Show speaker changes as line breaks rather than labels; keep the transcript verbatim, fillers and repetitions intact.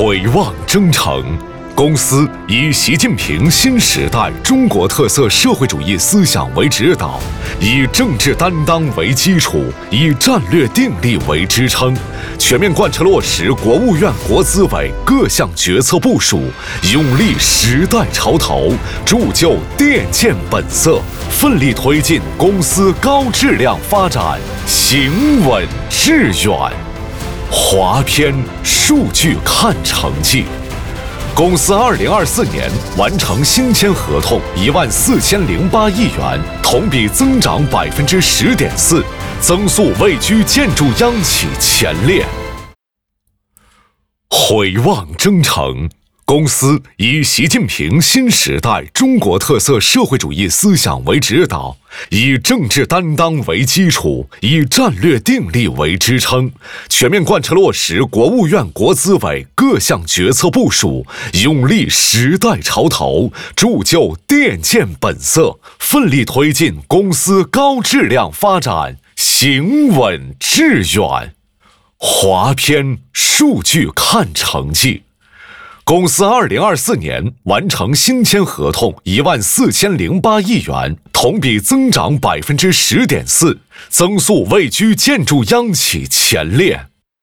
回望征程，公司以习近平新时代中国特色社会主义思想为指导，以政治担当为基础，以战略定力为支撑，全面贯彻落实国务院国资委各项决策部署，勇立时代潮头，铸就电建本色，奋力推进公司高质量发展，行稳致远。划篇数据看成绩。公司二零二四年完成新签合同一万四千零八亿元，同比增长百分之十点四，增速位居建筑央企前列。回望征程，公司以习近平新时代中国特色社会主义思想为指导，以政治担当为基础，以战略定力为支撑，全面贯彻落实国务院国资委各项决策部署，勇立时代潮头，铸就电建本色，奋力推进公司高质量发展，行稳致远。划篇数据看成绩。公司二零二四年完成新签合同一万四千零八亿元，同比增长百分之十点四，增速位居建筑央企前列。